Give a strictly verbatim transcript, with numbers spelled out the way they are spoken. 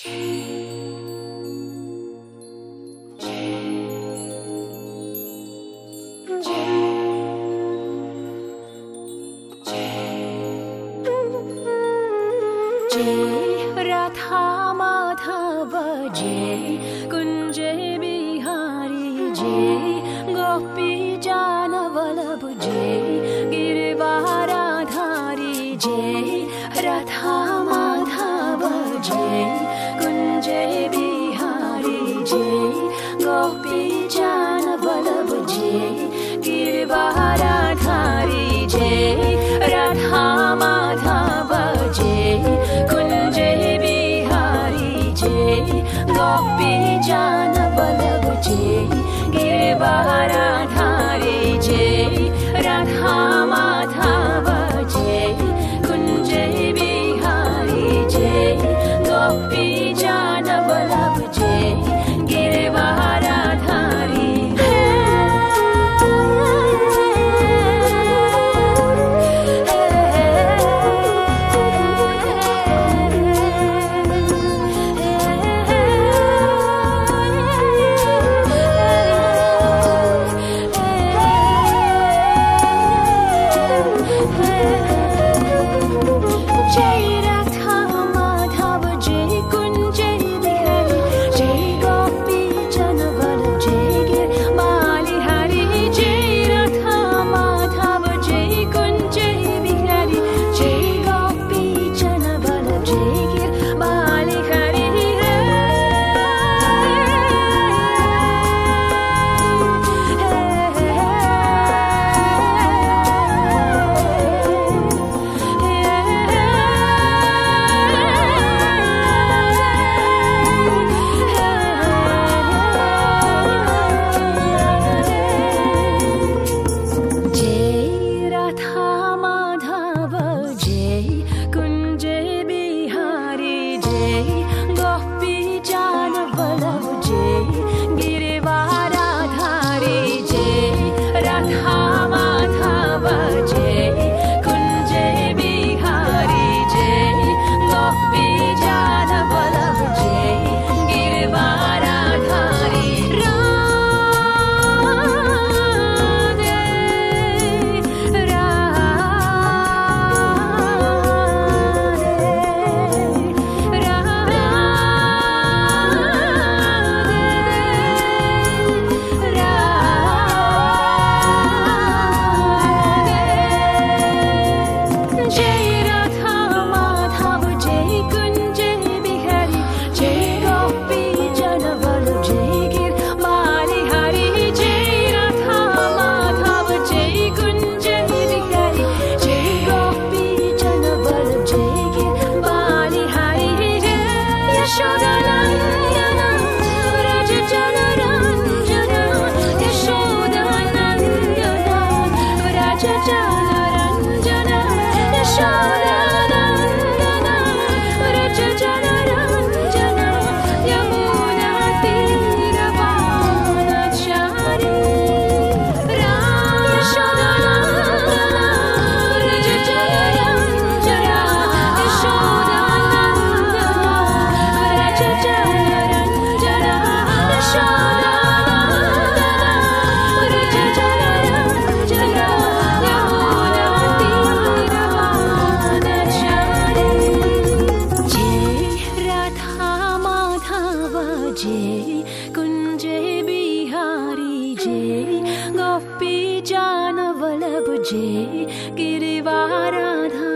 जय राधा माधव जय कुंज बिहारी जय गोपी जान वल्लभ जय गिरिवाराधारी जय राधा माधव जय कुंज बिहारी जय गोपी जान वल्लभ जय गिरिवाराधारी जय राधा माधव जय कुंज बिहारी जय गोपी जान वल्लभ जय गिरिवाराधारी जय राधा माधव जय कुंज बिहारी जय गोपी जान वल्लभ जय गिरिवाराधारी कुंज बिहारी जय गोपी जान वल्लभ जय गिरिवाराधारी।